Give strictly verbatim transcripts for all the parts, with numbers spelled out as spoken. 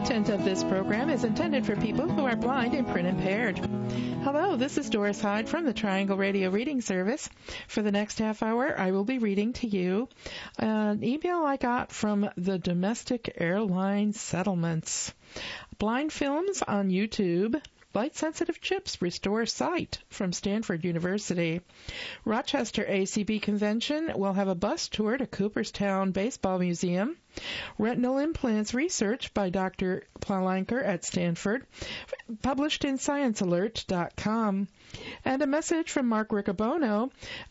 content of this program is intended for people who are blind and print impaired. Hello, this is Doris Hyde from the Triangle Radio Reading Service. For the next half hour, I will be reading to you an email I got from the Domestic Airline Settlements. Blind films on YouTube. Light-sensitive chips restore sight from Stanford University. Rochester A C B Convention will have a bus tour to Cooperstown Baseball Museum. Retinal implants research by Doctor Palanker at Stanford, published in science alert dot com. And a message from Mark Riccobono,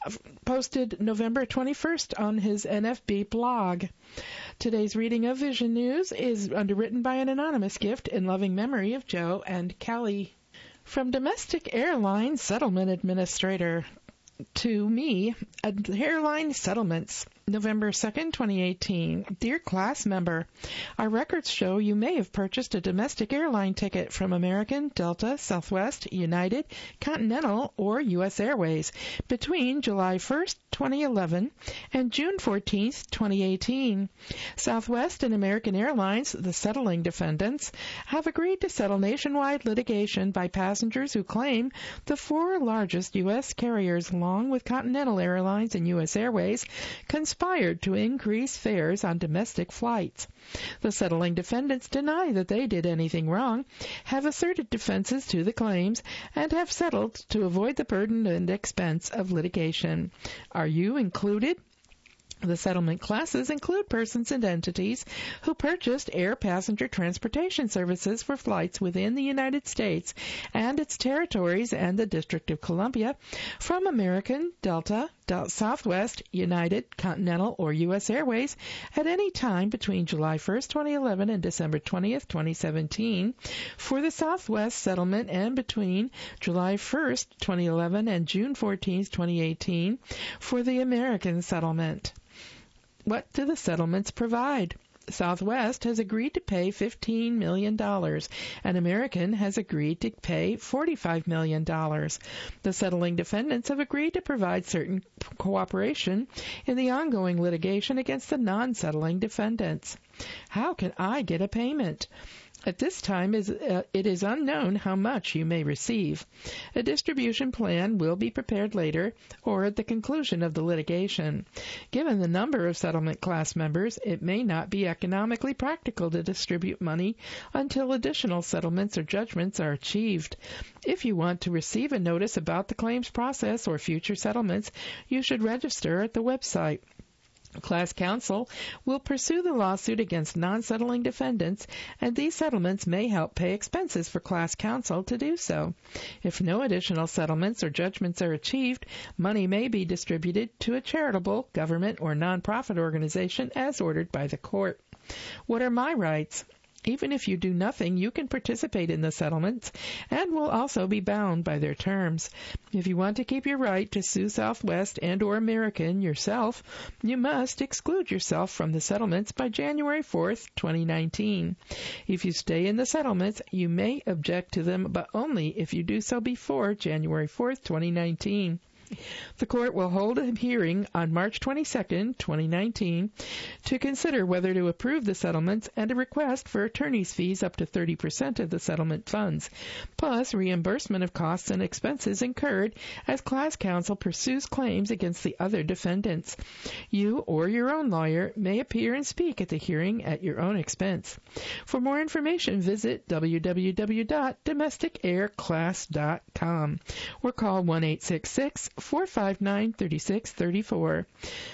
posted November twenty-first on his N F B blog. Today's reading of Vision News is underwritten by an anonymous gift in loving memory of Joe and Kelly. From Domestic Airline Settlement Administrator to me, Airline Settlements, November second, twenty eighteen. Dear class member, our records show you may have purchased a domestic airline ticket from American, Delta, Southwest, United, Continental, or U S Airways between July first, twenty eleven and June fourteenth, twenty eighteen. Southwest and American Airlines, the settling defendants, have agreed to settle nationwide litigation by passengers who claim the four largest U S carriers, along with Continental Airlines and U S Airways, conspired to increase fares on domestic flights. The settling defendants deny that they did anything wrong, have asserted defenses to the claims, and have settled to avoid the burden and expense of litigation. Are you included? The settlement classes include persons and entities who purchased air passenger transportation services for flights within the United States and its territories and the District of Columbia from American, Delta, Southwest, United, Continental, or U S Airways at any time between July first, twenty eleven and December twentieth, twenty seventeen for the Southwest settlement, and between July first, twenty eleven and June fourteenth, twenty eighteen for the American settlement. What do the settlements provide? Southwest has agreed to pay fifteen million dollars, and American has agreed to pay forty-five million dollars. The settling defendants have agreed to provide certain cooperation in the ongoing litigation against the non-settling defendants. How can I get a payment? At this time, it is unknown how much you may receive. A distribution plan will be prepared later or at the conclusion of the litigation. Given the number of settlement class members, it may not be economically practical to distribute money until additional settlements or judgments are achieved. If you want to receive a notice about the claims process or future settlements, you should register at the website. Class counsel will pursue the lawsuit against non-settling defendants, and these settlements may help pay expenses for class counsel to do so. If no additional settlements or judgments are achieved, money may be distributed to a charitable, government, or nonprofit organization as ordered by the court. What are my rights? Even if you do nothing, you can participate in the settlements and will also be bound by their terms. If you want to keep your right to sue Southwest and or American yourself, you must exclude yourself from the settlements by January fourth, twenty nineteen. If you stay in the settlements, you may object to them, but only if you do so before January fourth, twenty nineteen. The court will hold a hearing on March twenty-second, twenty nineteen, to consider whether to approve the settlements and a request for attorney's fees up to thirty percent of the settlement funds, plus reimbursement of costs and expenses incurred as class counsel pursues claims against the other defendants. You or your own lawyer may appear and speak at the hearing at your own expense. For more information, visit w w w dot domestic air class dot com or call one eight six six, four five nine, three six three four.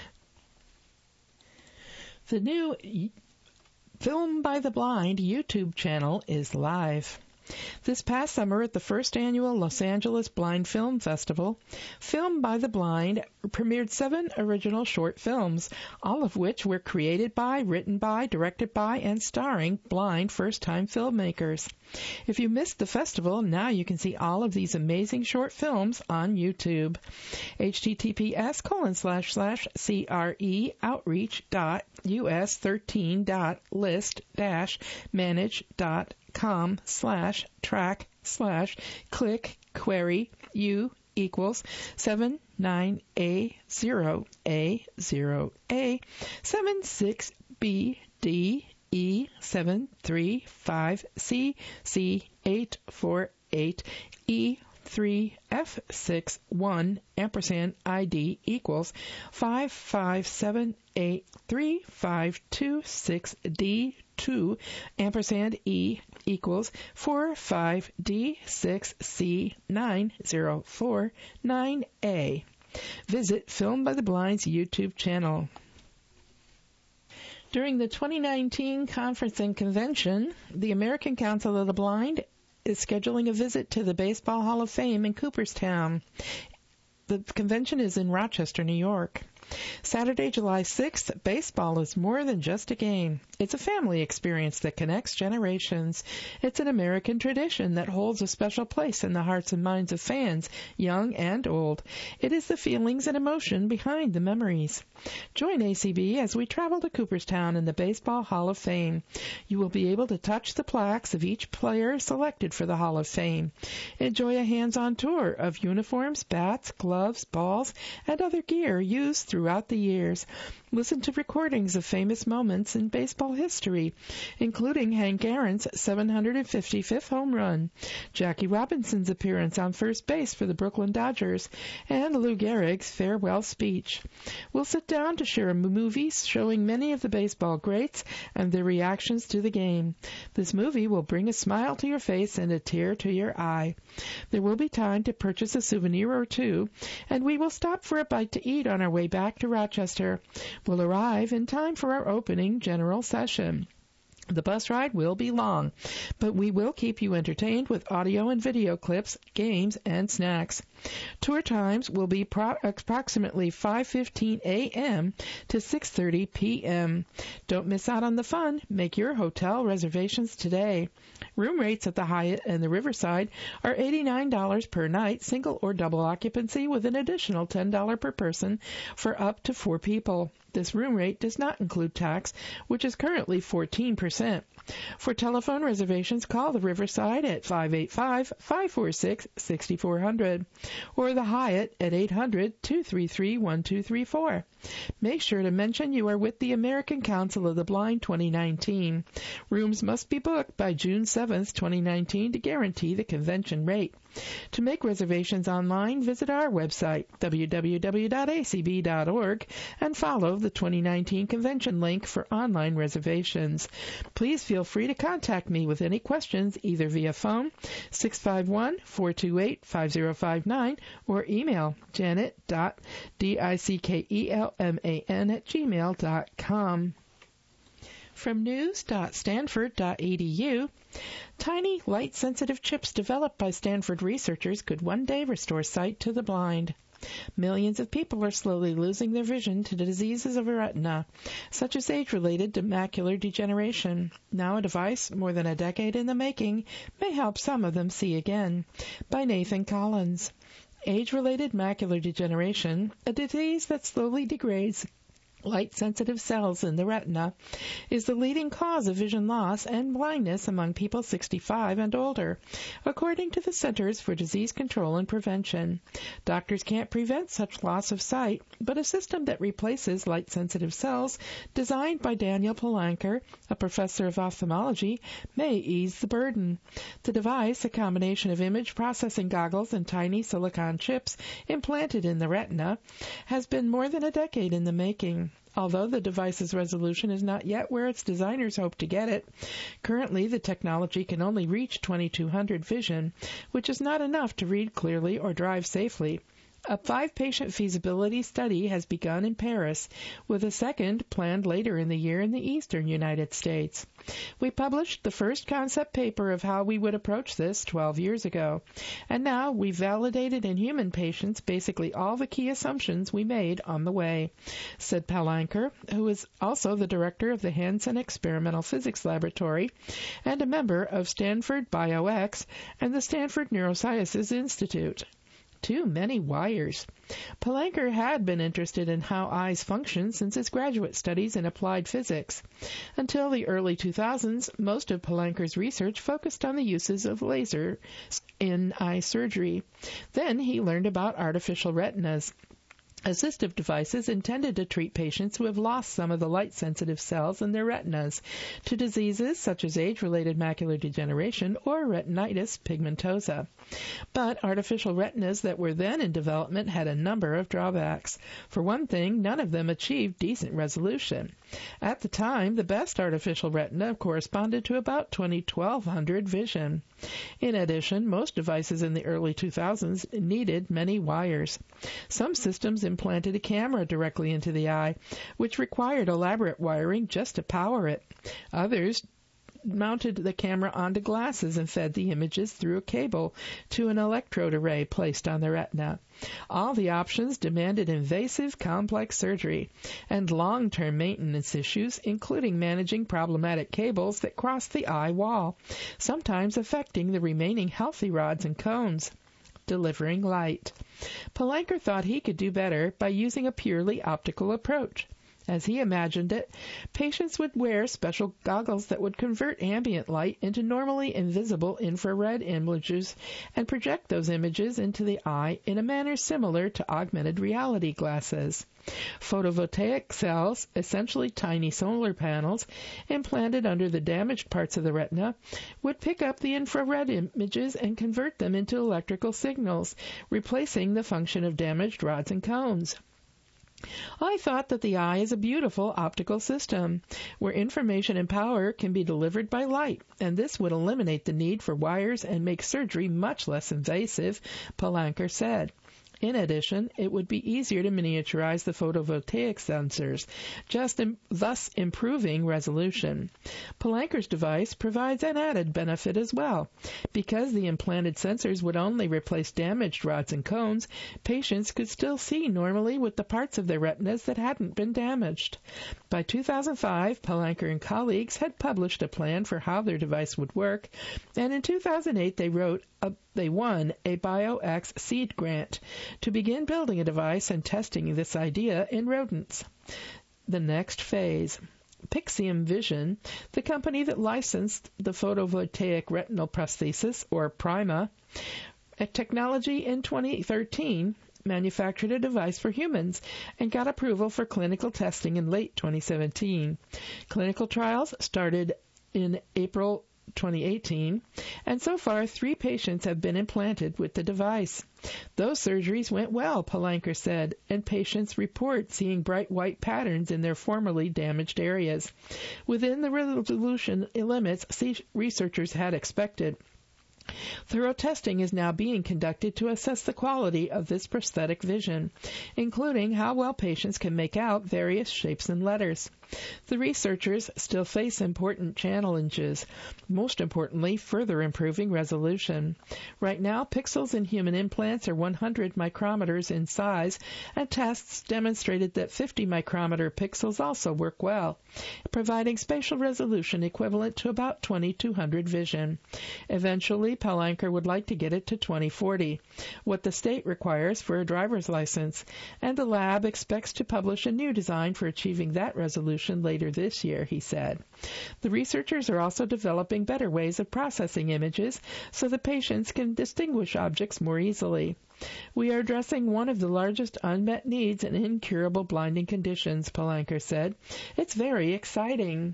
The new Film by the Blind YouTube channel is live. This past summer at the first annual Los Angeles Blind Film Festival, Film by the Blind premiered seven original short films, all of which were created by, written by, directed by, and starring blind first-time filmmakers. If you missed the festival, now you can see all of these amazing short films on YouTube. https colon slash slash CRE outreach dot US thirteen dot list dash manage dot com slash track slash click query U equals seven nine A zero A zero A seven six B D E seven three five C C eight four eight E three F six one ampersand I D equals five five seven eight three five two six D two ampersand E equals four five D six C nine zero four nine A. Visit Film by the Blind's YouTube channel. During the twenty nineteen conference and convention, the American Council of the Blind is scheduling a visit to the Baseball Hall of Fame in Cooperstown. The convention is in Rochester, New York. Saturday, July sixth, baseball is more than just a game. It's a family experience that connects generations. It's an American tradition that holds a special place in the hearts and minds of fans, young and old. It is the feelings and emotion behind the memories. Join A C B as we travel to Cooperstown in the Baseball Hall of Fame. You will be able to touch the plaques of each player selected for the Hall of Fame. Enjoy a hands-on tour of uniforms, bats, gloves, balls, and other gear used throughout the years. Listen to recordings of famous moments in baseball history, including Hank Aaron's seven hundred fifty-fifth home run, Jackie Robinson's appearance on first base for the Brooklyn Dodgers, and Lou Gehrig's farewell speech. We'll sit down to share a movie showing many of the baseball greats and their reactions to the game. This movie will bring a smile to your face and a tear to your eye. There will be time to purchase a souvenir or two, and we will stop for a bite to eat on our way back to Rochester. We'll arrive in time for our opening general session. The bus ride will be long, but we will keep you entertained with audio and video clips, games, and snacks. Tour times will be pro- approximately five fifteen a.m. to six thirty p.m. Don't miss out on the fun. Make your hotel reservations today. Room rates at the Hyatt and the Riverside are eighty-nine dollars per night, single or double occupancy, with an additional ten dollars per person for up to four people. This room rate does not include tax, which is currently fourteen percent. For telephone reservations, call the Riverside at five eight five, five four six, six four zero zero or the Hyatt at eight hundred, two three three, one two three four. Make sure to mention you are with the American Council of the Blind twenty nineteen. Rooms must be booked by June seventh, twenty nineteen to guarantee the convention rate. To make reservations online, visit our website, w w w dot a c b dot org, and follow the twenty nineteen convention link for online reservations. Please feel free to contact me with any questions either via phone, six five one, four two eight, five zero five nine, or email janet dot dickelman at gmail dot com. From news dot stanford dot e d u, tiny light-sensitive chips developed by Stanford researchers could one day restore sight to the blind. Millions of people are slowly losing their vision to the diseases of the retina, such as age-related macular degeneration. Now a device more than a decade in the making may help some of them see again. By Nathan Collins. Age-related macular degeneration, a disease that slowly degrades light-sensitive cells in the retina, is the leading cause of vision loss and blindness among people sixty-five and older, according to the Centers for Disease Control and Prevention. Doctors can't prevent such loss of sight, but a system that replaces light-sensitive cells, designed by Daniel Palanker, a professor of ophthalmology, may ease the burden. The device, a combination of image processing goggles and tiny silicon chips implanted in the retina, has been more than a decade in the making. Although the device's resolution is not yet where its designers hope to get it, currently the technology can only reach twenty-two hundred vision, which is not enough to read clearly or drive safely. A five-patient feasibility study has begun in Paris, with a second planned later in the year in the eastern United States. We published the first concept paper of how we would approach this twelve years ago, and now we've validated in human patients basically all the key assumptions we made on the way, said Palanker, who is also the director of the Hansen Experimental Physics Laboratory and a member of Stanford BioX and the Stanford Neurosciences Institute. Too many wires. Palanker had been interested in how eyes function since his graduate studies in applied physics. Until the early two thousands, most of Palanker's research focused on the uses of laser in eye surgery. Then he learned about artificial retinas. assistive devices intended to treat patients who have lost some of the light-sensitive cells in their retinas to diseases such as age-related macular degeneration or retinitis pigmentosa. But artificial retinas that were then in development had a number of drawbacks. For one thing, none of them achieved decent resolution. At the time, the best artificial retina corresponded to about twenty twelve hundred vision. In addition, most devices in the early two thousands needed many wires. Some systems implanted a camera directly into the eye, which required elaborate wiring just to power it. Others mounted the camera onto glasses and fed the images through a cable to an electrode array placed on the retina. All the options demanded invasive, complex surgery and long-term maintenance issues, including managing problematic cables that crossed the eye wall, sometimes affecting the remaining healthy rods and cones. Delivering light. Palanker thought he could do better by using a purely optical approach. As he imagined it, patients would wear special goggles that would convert ambient light into normally invisible infrared images and project those images into the eye in a manner similar to augmented reality glasses. Photovoltaic cells, essentially tiny solar panels, implanted under the damaged parts of the retina, would pick up the infrared images and convert them into electrical signals, replacing the function of damaged rods and cones. I thought that the eye is a beautiful optical system where information and power can be delivered by light, and this would eliminate the need for wires and make surgery much less invasive, Palanker said. In addition, it would be easier to miniaturize the photovoltaic sensors, just im- thus improving resolution. Palanker's device provides an added benefit as well. Because the implanted sensors would only replace damaged rods and cones, patients could still see normally with the parts of their retinas that hadn't been damaged. By two thousand five, Palanker and colleagues had published a plan for how their device would work, and in two thousand eight they wrote a, they won a BioX seed grant to begin building a device and testing this idea in rodents. The next phase. Pixium Vision, the company that licensed the photovoltaic retinal prosthesis, or PRIMA, a technology in twenty thirteen, manufactured a device for humans and got approval for clinical testing in late twenty seventeen. Clinical trials started in April twenty eighteen, and so far three patients have been implanted with the device. Those surgeries went well, Palanker said, and patients report seeing bright white patterns in their formerly damaged areas, within the resolution limits researchers had expected. Thorough testing is now being conducted to assess the quality of this prosthetic vision, including how well patients can make out various shapes and letters. The researchers still face important challenges, most importantly, further improving resolution. Right now, pixels in human implants are one hundred micrometers in size, and tests demonstrated that fifty micrometer pixels also work well, providing spatial resolution equivalent to about twenty-two hundred vision. Eventually, Palanker would like to get it to twenty forty, what the state requires for a driver's license, and the lab expects to publish a new design for achieving that resolution later this year, he said. The researchers are also developing better ways of processing images so the patients can distinguish objects more easily. We are addressing one of the largest unmet needs in incurable blinding conditions, Palanker said. It's very exciting.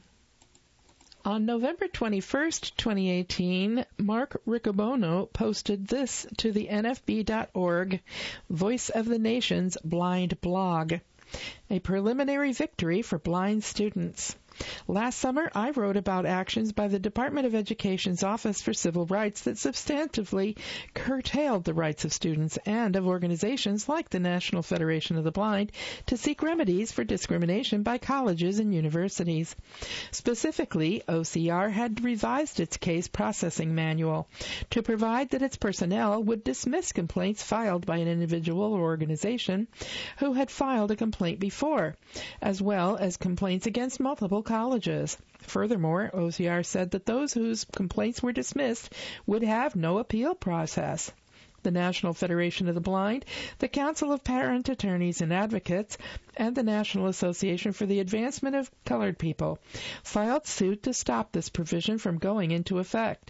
On November twenty-first, twenty eighteen, Mark Riccobono posted this to the N F B dot org Voice of the Nation's blind blog. A preliminary victory for blind students. Last summer, I wrote about actions by the Department of Education's Office for Civil Rights that substantively curtailed the rights of students and of organizations like the National Federation of the Blind to seek remedies for discrimination by colleges and universities. Specifically, O C R had revised its case processing manual to provide that its personnel would dismiss complaints filed by an individual or organization who had filed a complaint before, as well as complaints against multiple colleges. Furthermore, O C R said that those whose complaints were dismissed would have no appeal process. The National Federation of the Blind, the Council of Parent Attorneys and Advocates, and the National Association for the Advancement of Colored People filed suit to stop this provision from going into effect.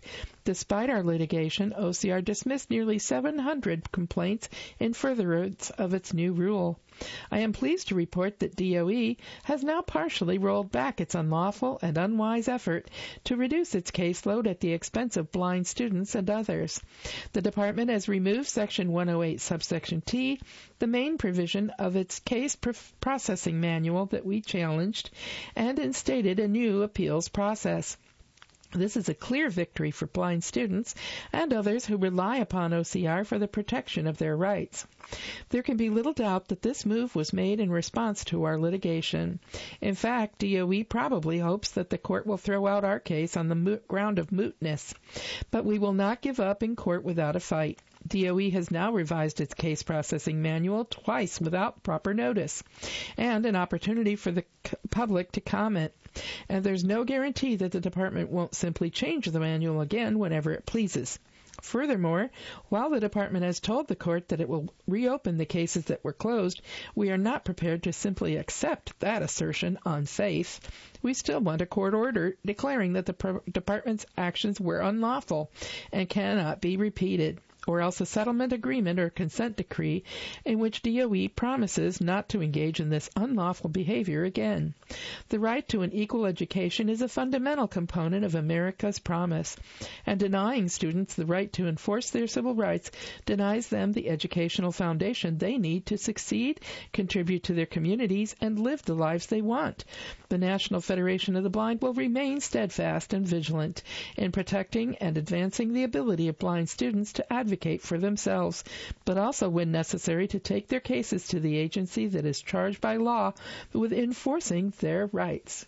Despite our litigation, O C R dismissed nearly seven hundred complaints in furtherance of its new rule. I am pleased to report that D O E has now partially rolled back its unlawful and unwise effort to reduce its caseload at the expense of blind students and others. The department has removed Section one oh eight, subsection T, the main provision of its case processing manual that we challenged, and instated a new appeals process. This is a clear victory for blind students and others who rely upon O C R for the protection of their rights. There can be little doubt that this move was made in response to our litigation. In fact, D O E probably hopes that the court will throw out our case on the mo- ground of mootness. But we will not give up in court without a fight. D O E has now revised its case processing manual twice without proper notice and an opportunity for the c- public to comment. And there's no guarantee that the department won't simply change the manual again whenever it pleases. Furthermore, while the department has told the court that it will reopen the cases that were closed, we are not prepared to simply accept that assertion on faith. We still want a court order declaring that the pro- department's actions were unlawful and cannot be repeated, or else a settlement agreement or consent decree in which D O E promises not to engage in this unlawful behavior again. The right to an equal education is a fundamental component of America's promise, and denying students the right to enforce their civil rights denies them the educational foundation they need to succeed, contribute to their communities, and live the lives they want. The National Federation of the Blind will remain steadfast and vigilant in protecting and advancing the ability of blind students to advocate for themselves, but also, when necessary, to take their cases to the agency that is charged by law with enforcing their rights.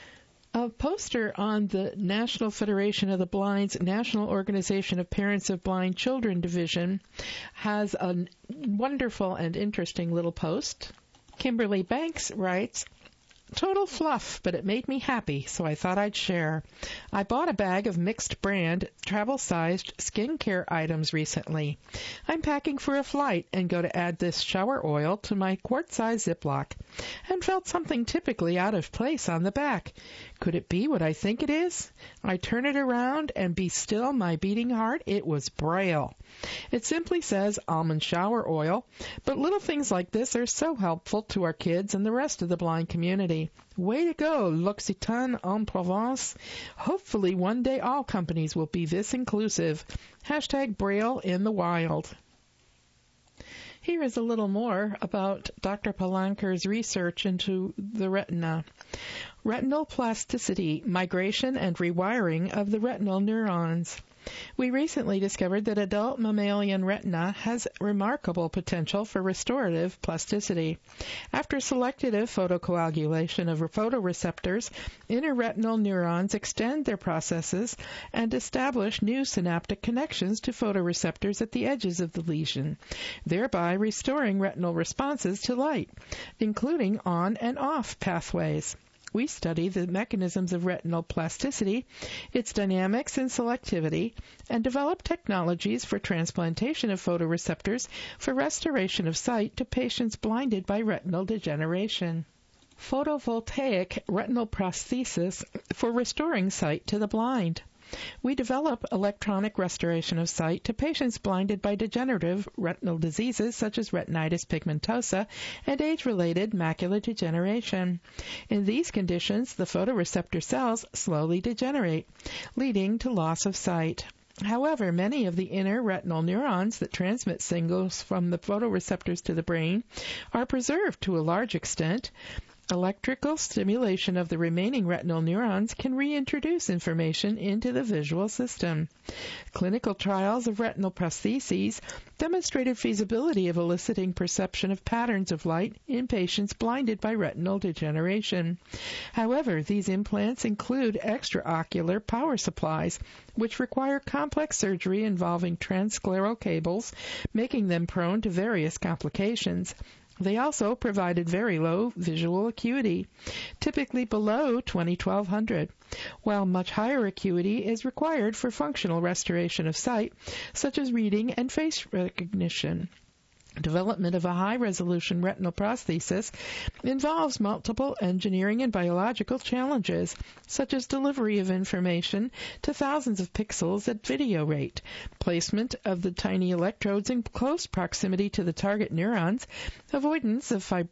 A poster on the National Federation of the Blind's National Organization of Parents of Blind Children Division has a wonderful and interesting little post. Kimberly Banks writes, "Total fluff, but it made me happy, so I thought I'd share. I bought a bag of mixed brand, travel-sized skincare items recently. I'm packing for a flight and go to add this shower oil to my quart-size Ziploc and felt something typically out of place on the back. Could it be what I think it is? I turn it around and be still my beating heart. It was Braille. It simply says almond shower oil, but little things like this are so helpful to our kids and the rest of the blind community. Way to go, L'Occitane en Provence. Hopefully one day all companies will be this inclusive. Hashtag Braille in the wild." Here is a little more about Doctor Palanker's research into the retina. Retinal plasticity, migration and rewiring of the retinal neurons. We recently discovered that adult mammalian retina has remarkable potential for restorative plasticity. After selective photocoagulation of photoreceptors, interretinal neurons extend their processes and establish new synaptic connections to photoreceptors at the edges of the lesion, thereby restoring retinal responses to light, including on and off pathways. We study the mechanisms of retinal plasticity, its dynamics and selectivity, and develop technologies for transplantation of photoreceptors for restoration of sight to patients blinded by retinal degeneration. Photovoltaic retinal prosthesis for restoring sight to the blind. We develop electronic restoration of sight to patients blinded by degenerative retinal diseases such as retinitis pigmentosa and age-related macular degeneration. In these conditions, the photoreceptor cells slowly degenerate, leading to loss of sight. However, many of the inner retinal neurons that transmit signals from the photoreceptors to the brain are preserved to a large extent. Electrical stimulation of the remaining retinal neurons can reintroduce information into the visual system. Clinical trials of retinal prostheses demonstrated feasibility of eliciting perception of patterns of light in patients blinded by retinal degeneration. However, these implants include extraocular power supplies, which require complex surgery involving transscleral cables, making them prone to various complications. They also provided very low visual acuity, typically below twenty twelve hundred, while much higher acuity is required for functional restoration of sight, such as reading and face recognition. Development of a high-resolution retinal prosthesis involves multiple engineering and biological challenges, such as delivery of information to thousands of pixels at video rate, placement of the tiny electrodes in close proximity to the target neurons, avoidance of fib-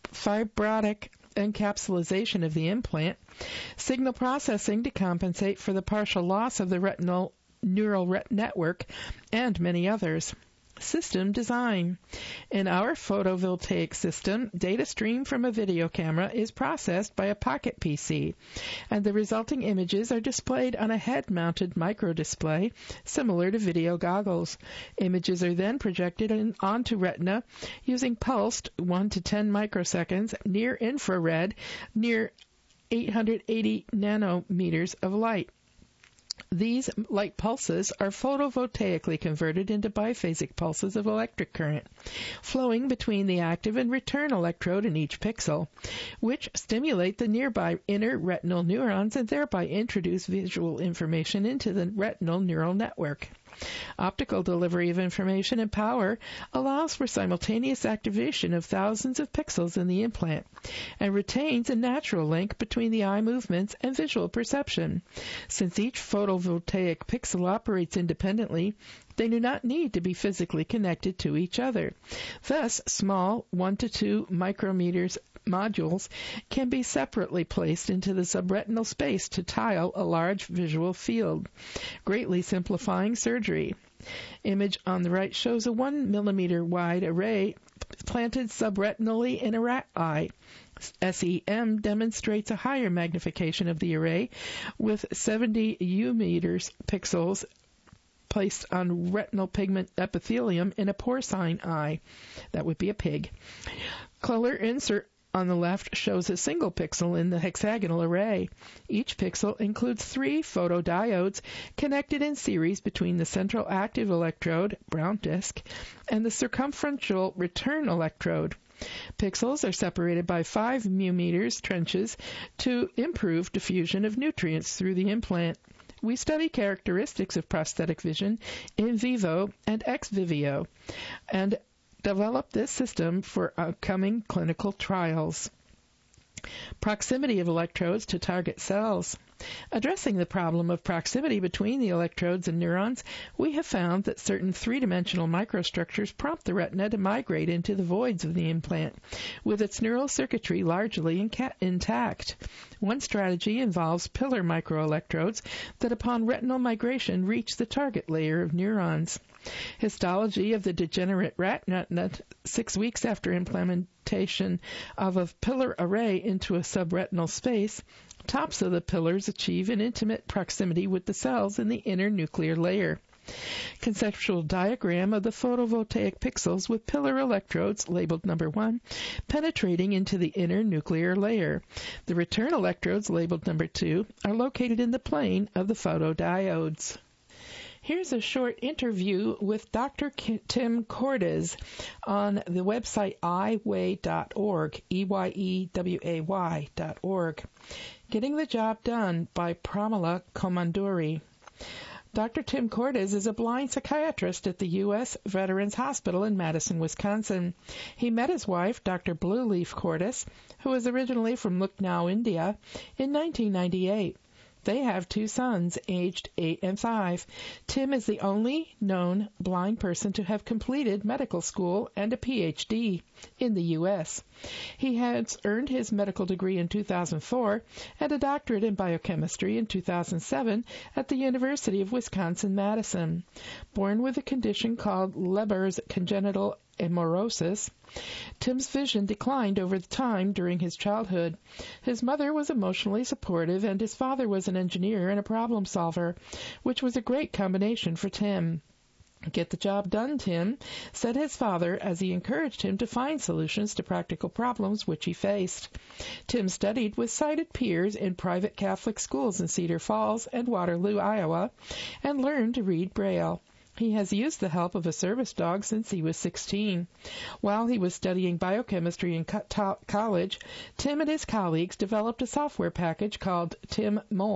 fibrotic encapsulation of the implant, signal processing to compensate for the partial loss of the retinal neural ret- network, and many others. System design. In our photovoltaic system, data streamed from a video camera is processed by a pocket P C, and the resulting images are displayed on a head-mounted microdisplay similar to video goggles. Images are then projected in, onto retina using pulsed one to ten microseconds near infrared near eight hundred eighty nanometers of light. These light pulses are photovoltaically converted into biphasic pulses of electric current, flowing between the active and return electrode in each pixel, which stimulate the nearby inner retinal neurons and thereby introduce visual information into the retinal neural network. Optical delivery of information and power allows for simultaneous activation of thousands of pixels in the implant and retains a natural link between the eye movements and visual perception. Since each photovoltaic pixel operates independently, they do not need to be physically connected to each other. Thus, small one to two micrometers modules can be separately placed into the subretinal space to tile a large visual field, greatly simplifying surgery. Image on the right shows a one millimeter wide array planted subretinally in a rat eye. S E M demonstrates a higher magnification of the array with seventy U meters pixels placed on retinal pigment epithelium in a porcine eye. That would be a pig. Color insert on the left shows a single pixel in the hexagonal array. Each pixel includes three photodiodes connected in series between the central active electrode, brown disk, and the circumferential return electrode. Pixels are separated by five millimeters trenches to improve diffusion of nutrients through the implant. We study characteristics of prosthetic vision in vivo and ex vivio, and develop this system for upcoming clinical trials. Proximity of electrodes to target cells. Addressing the problem of proximity between the electrodes and neurons, we have found that certain three-dimensional microstructures prompt the retina to migrate into the voids of the implant, with its neural circuitry largely inca- intact. One strategy involves pillar microelectrodes that upon retinal migration reach the target layer of neurons. Histology of the degenerate rat retina six weeks after implementation of a pillar array into a subretinal space, tops of the pillars achieve an intimate proximity with the cells in the inner nuclear layer. Conceptual diagram of the photovoltaic pixels with pillar electrodes, labeled number one, penetrating into the inner nuclear layer. The return electrodes, labeled number two, are located in the plane of the photodiodes. Here's a short interview with Doctor Tim Cordes on the website i way dot org, E Y E W A Y dot org. Getting the Job Done by Pramila Komanduri. Doctor Tim Cordes is a blind psychiatrist at the U S Veterans Hospital in Madison, Wisconsin. He met his wife, Doctor Blue Leaf Cordes, who is originally from Lucknow, India, in nineteen ninety-eight. They have two sons, aged eight and five. Tim is the only known blind person to have completed medical school and a P H D in the U S. He has earned his medical degree in two thousand four and a doctorate in biochemistry in two thousand seven at the University of Wisconsin-Madison. Born with a condition called Leber's congenital amaurosis, Tim's vision declined over time during his childhood. His mother was emotionally supportive, and his father was an engineer and a problem solver, which was a great combination for Tim. Get the job done, Tim, said his father as he encouraged him to find solutions to practical problems which he faced. Tim studied with sighted peers in private Catholic schools in Cedar Falls and Waterloo, Iowa, and learned to read Braille. He has used the help of a service dog since he was sixteen. While he was studying biochemistry in co- college, Tim and his colleagues developed a software package called Tim Mole.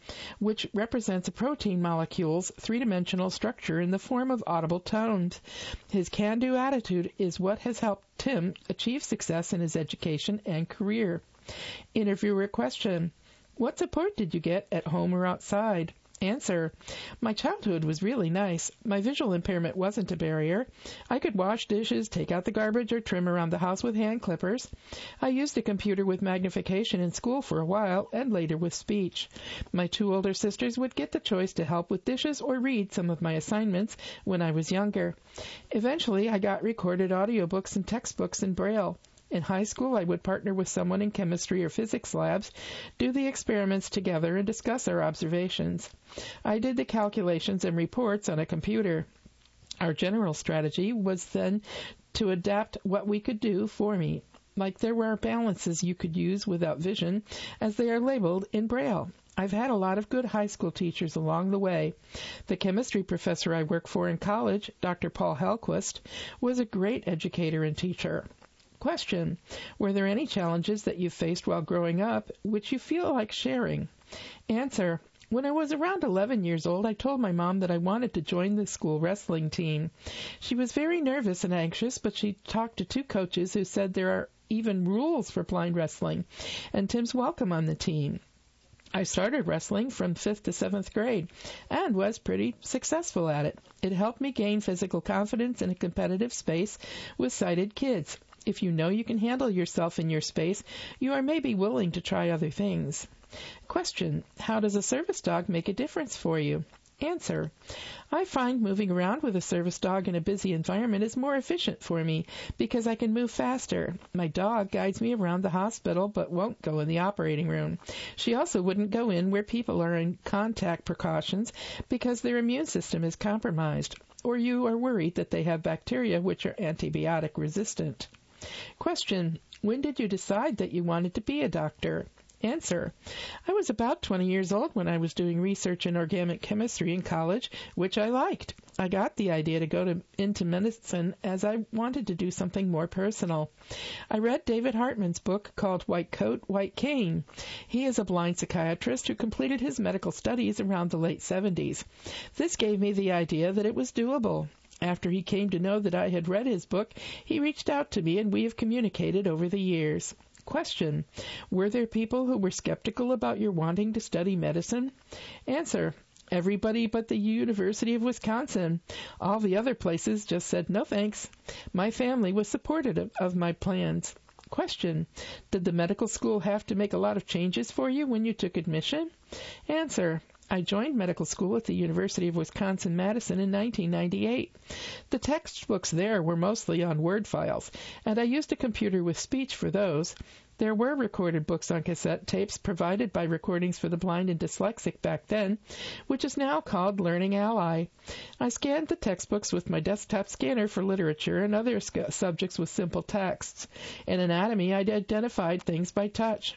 which represents a protein molecule's three-dimensional structure in the form of audible tones. His can-do attitude is what has helped Tim achieve success in his education and career. Interviewer question: what support did you get at home or outside? Answer: my childhood was really nice. My visual impairment wasn't a barrier. I could wash dishes, take out the garbage, or trim around the house with hand clippers. I used a computer with magnification in school for a while, and later with speech. My two older sisters would get the choice to help with dishes or read some of my assignments when I was younger. Eventually, I got recorded audiobooks and textbooks in Braille. In high school, I would partner with someone in chemistry or physics labs, do the experiments together, and discuss our observations. I did the calculations and reports on a computer. Our general strategy was then to adapt what we could do for me. Like there were balances you could use without vision, as they are labeled in Braille. I've had a lot of good high school teachers along the way. The chemistry professor I worked for in college, Doctor Paul Hellquist, was a great educator and teacher. Question: were there any challenges that you faced while growing up which you feel like sharing? Answer: when I was around eleven years old, I told my mom that I wanted to join the school wrestling team. She was very nervous and anxious, but she talked to two coaches who said there are even rules for blind wrestling, and Tim's welcome on the team. I started wrestling from fifth to seventh grade and was pretty successful at it. It helped me gain physical confidence in a competitive space with sighted kids. If you know you can handle yourself in your space, you are maybe willing to try other things. Question: how does a service dog make a difference for you? Answer: I find moving around with a service dog in a busy environment is more efficient for me because I can move faster. My dog guides me around the hospital but won't go in the operating room. She also wouldn't go in where people are in contact precautions because their immune system is compromised, or you are worried that they have bacteria which are antibiotic resistant. Question: when did you decide that you wanted to be a doctor? Answer: I was about twenty years old when I was doing research in organic chemistry in college, which I liked. I got the idea to go to, into medicine as I wanted to do something more personal. I read David Hartman's book called White Coat, White Cane. He is a blind psychiatrist who completed his medical studies around the late seventies. This gave me the idea that it was doable. After he came to know that I had read his book, he reached out to me and we have communicated over the years. Question: were there people who were skeptical about your wanting to study medicine? Answer: everybody but the University of Wisconsin. All the other places just said no thanks. My family was supportive of my plans. Question: did the medical school have to make a lot of changes for you when you took admission? Answer: I joined medical school at the University of Wisconsin-Madison in nineteen ninety-eight. The textbooks there were mostly on Word files, and I used a computer with speech for those. There were recorded books on cassette tapes provided by Recordings for the Blind and Dyslexic back then, which is now called Learning Ally. I scanned the textbooks with my desktop scanner for literature and other sc- subjects with simple texts. In anatomy, I identified things by touch.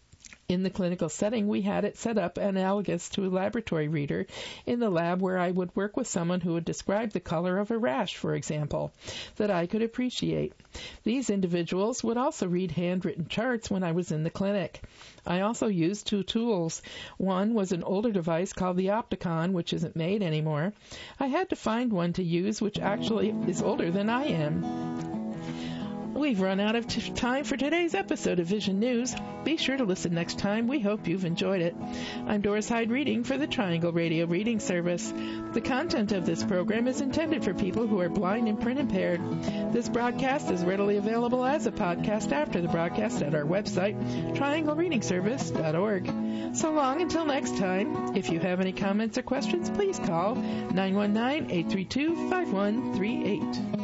In the clinical setting, we had it set up analogous to a laboratory reader in the lab where I would work with someone who would describe the color of a rash, for example, that I could appreciate. These individuals would also read handwritten charts when I was in the clinic. I also used two tools. One was an older device called the Opticon, which isn't made anymore. I had to find one to use which actually is older than I am. We've run out of t- time for today's episode of Vision News. Be sure to listen next time. We hope you've enjoyed it. I'm Doris Hyde reading for the Triangle Radio Reading Service. The content of this program is intended for people who are blind and print impaired. This broadcast is readily available as a podcast after the broadcast at our website, triangle reading service dot org. So long until next time. If you have any comments or questions, please call nine one nine, eight three two, five one three eight.